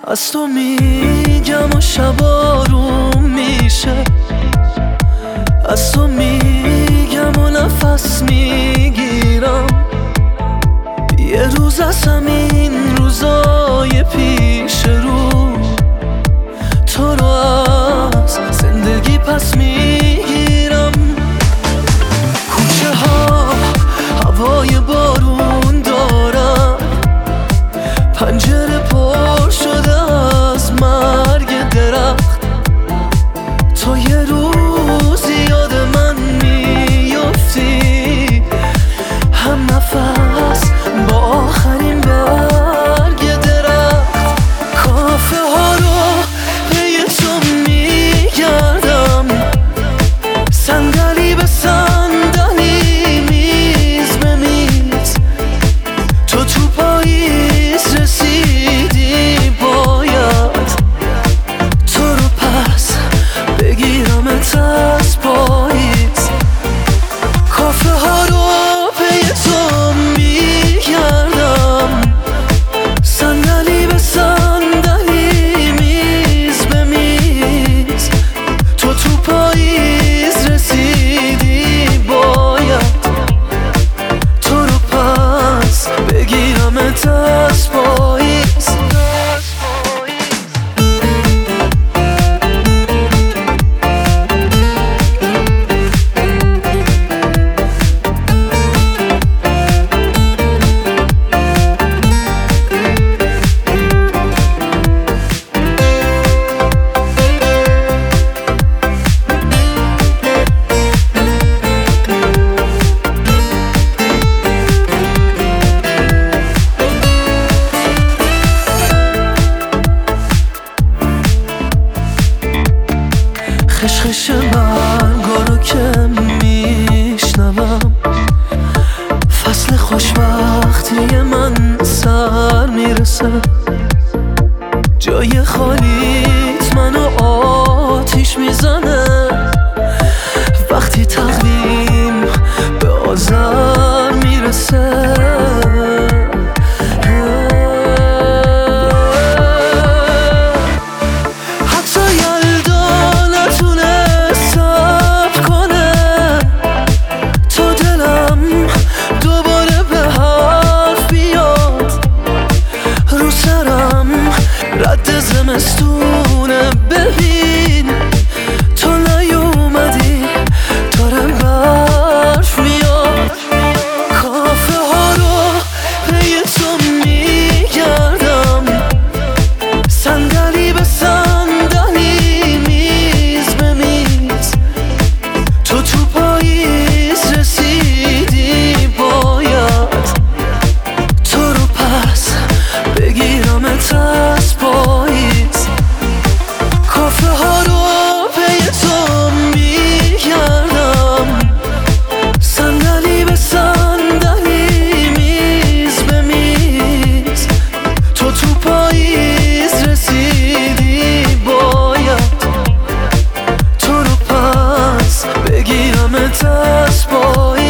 از تو میگم و شب آروم میشه، از تو میگم و نفس میگیرم. یه روز از همین روزای پیش رو تو رو از زندگی پس میگیرم. کوچه ها هوای بارون دارن، پنجره پر شده از مرگ درخت. تو یه روز یاد من میافتی، هم نفس با آخرین برگ درخت. کافه ها رو پی تو میگردم، صندلی به صندلی، میز به میز. تو پاییز رسیدی، باید تو رو پس بگیرمت از پاییز. کافه ها رو پی تو میگردم، صندلی به صندلی، میز به میز. تو پاییز رسیدی، باید تو رو پس بگیرمت از پاییز. خشخش برگا رو که میشنوم، فصل خوشبختی من سر میرسه. جای خالیت منو آتیش میزنه، وقتی تقویم به آذر میرسه. رد زمستون